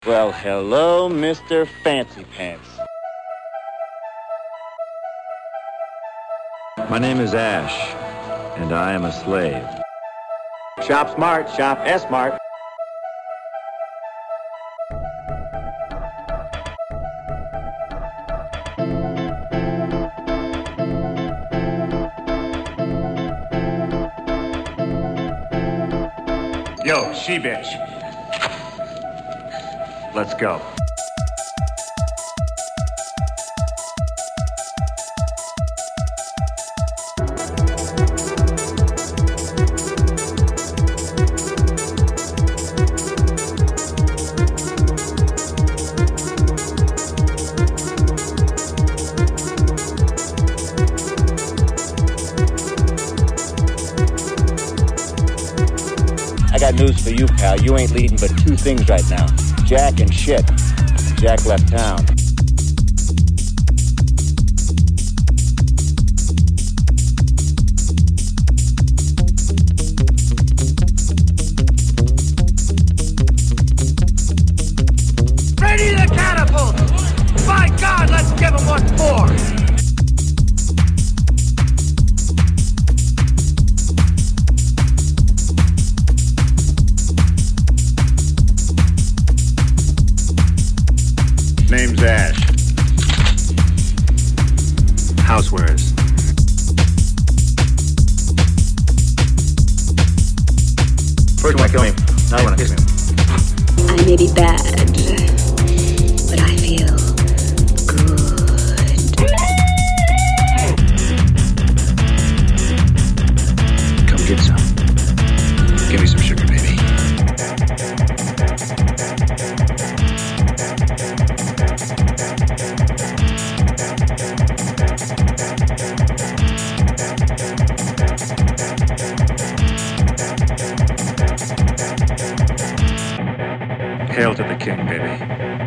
Well, hello, Mr. Fancy Pants. My name is Ash, and I am a slave. Shop smart, shop S-smart. Yo, she-bitch. Let's go. I got news for you, pal. You ain't leading but two things right now. Jack and shit. Jack left town. Ready the catapult! By God, let's give him what for! Name's Ash. Housewares. First you want to kill me, now you want to kiss me. I may be bad, but I feel good. Come get some. Give me some sugar, baby. Hail to the king, baby.